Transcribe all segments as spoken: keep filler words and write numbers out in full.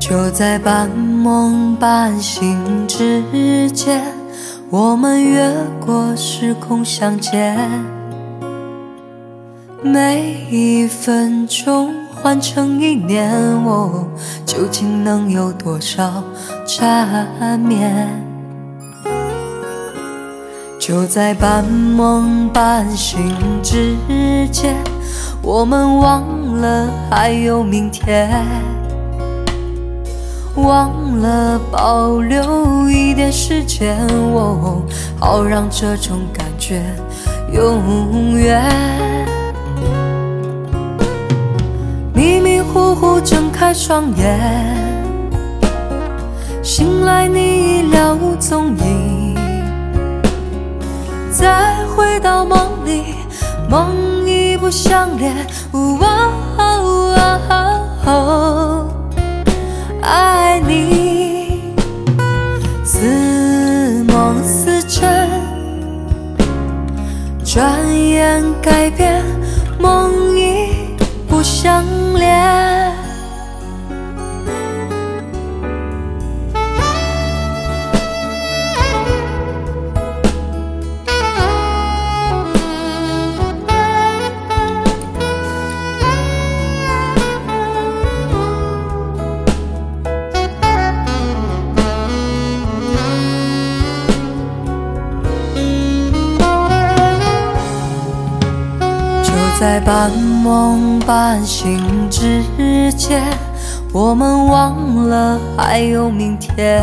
就在半梦半醒之间，我们越过时空相见。每一分钟换成一年，哦，究竟能有多少缠绵？就在半梦半醒之间，我们忘了还有明天，忘了保留一点时间，哦，好让这种感觉永远。迷迷糊糊睁开双眼，醒来你已了无踪影，再回到梦里，梦已不相连。哦哦哦哦，爱你似梦似真，转眼改变，梦已不相连。在半梦半醒之间，我们忘了还有明天，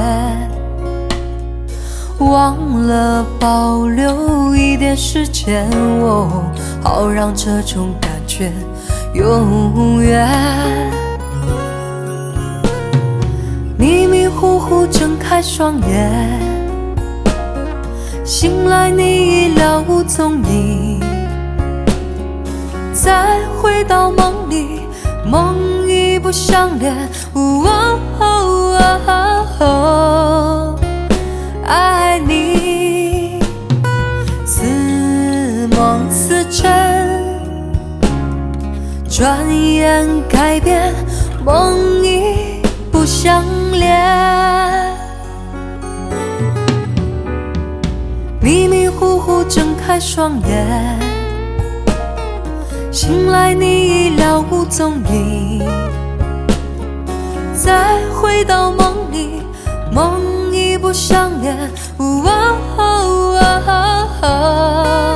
忘了保留一点时间，哦，好让这种感觉永远。迷迷糊糊睁开双眼，醒来你已了无踪影，再回到梦里，梦已不相连。哦哦哦哦，爱你似梦似真，转眼改变，梦已不相连。迷迷糊糊睁开双眼，醒来你已了无踪影，再回到梦里，梦已不相连。哦哦哦哦哦